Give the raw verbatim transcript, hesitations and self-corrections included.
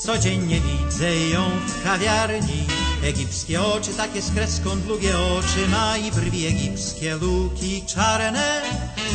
Codziennie widzę ją w kawiarni. Egipskie oczy, takie z kreską długie oczy ma i brwi egipskie, luki czarne.